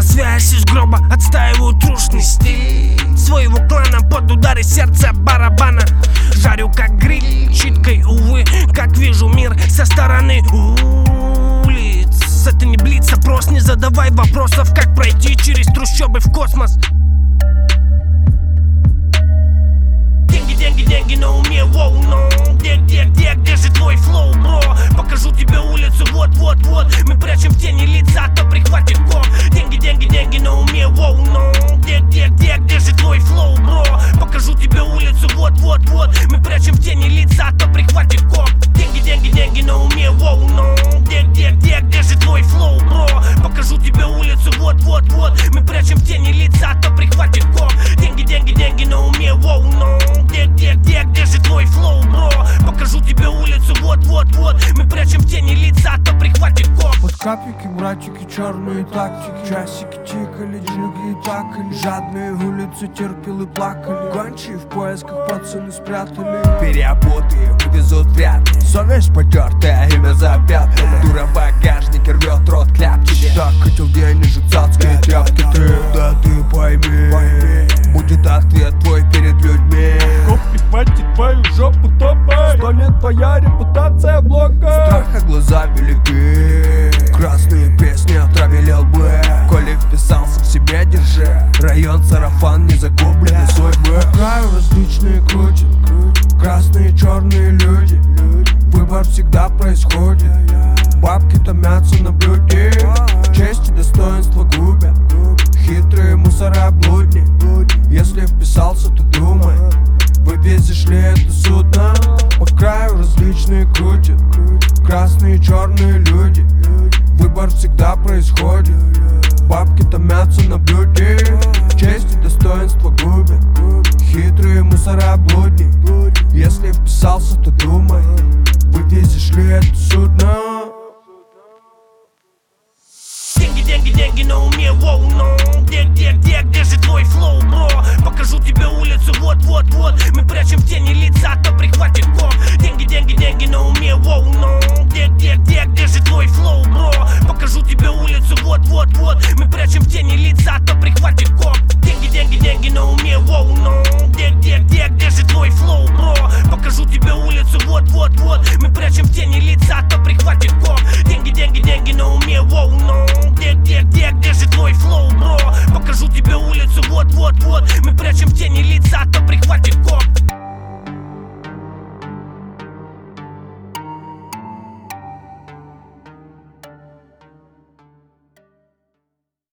связь из гроба, отстаиваю трушный стиль своего клана под удары сердца барабана. Жарю как гриль, читкой, увы, как вижу мир со стороны улиц. Это не блиц, опрос, не задавай вопросов, как пройти через трущобы в космос. Деньги, деньги, деньги на уме, воу, но где же твой флоу, бро? Покажу тебе улицу, вот, мы прячем в тени лица, то прихватит коп. Деньги, деньги, деньги на уме, воу, но где же твой флоу, бро? Покажу тебе улицу, вот, мы прячем в тени лица, то прихватит коп. Деньги, деньги, деньги на уме, воу, но где же твой флоу, бро? Покажу тебе улицу, вот, мы прячем в тени лица, то прихватит коп. Деньги, деньги, деньги на уме, воу, но где же твой флоу, бро? Покажу тебе улицу, вот, мы прячем в тени лица, то прихватит коп. Вот капельки, братики, черные тактики, часики тикали, джиги такали, жадные улицы терпели, плакали, гончие в поисках пацаны спрятали. Переобутые вывезут вряд ли, совесть потертая, имя запятнано. Дура в багажнике рвет рот кляпчики. Так хотел денежек, цацкие тряпки ты, да ты пойми, будет ответ твой перед людьми. Коп прихватит твою жопу топай, 100 лет твоя репутация блока. Страха глаза велики, красные песни отравили лбы. Коли вписался в себе, держи район, сарафан, не загубленный судьбы. По краю различные крутят, красные, черные люди. Выбор всегда происходит, бабки томятся на блюде. Честь и достоинство губят хитрые мусора блудни. Если вписался, то думай, вывезешь ли это судно. По краю различные крутят, красные, черные люди. Выбор всегда происходит, бабки томятся на блюде. Честь и достоинство губят хитрые мусора блудни. Если вписался, то думай, вывезешь ли это судно. Деньги, деньги, деньги на уме, воу, но где же твой флоу, бро? Покажу тебе улицу, вот, мы прячем в тени лица, то прихватит коп. Деньги, деньги, деньги на уме, воу, но где же твой флоу, бро? Покажу тебе улицу, вот, мы прячем в тени лица, то прихватит коп. Деньги, деньги, деньги на уме, воу, но где же твой флоу, бро? Покажу тебе улицу, вот, мы прячем в тени лица, то прихватит коп. Деньги, деньги, деньги на уме, воу, но где же твой флоу, бро? Покажу тебе улицу, вот, мы прячем в тени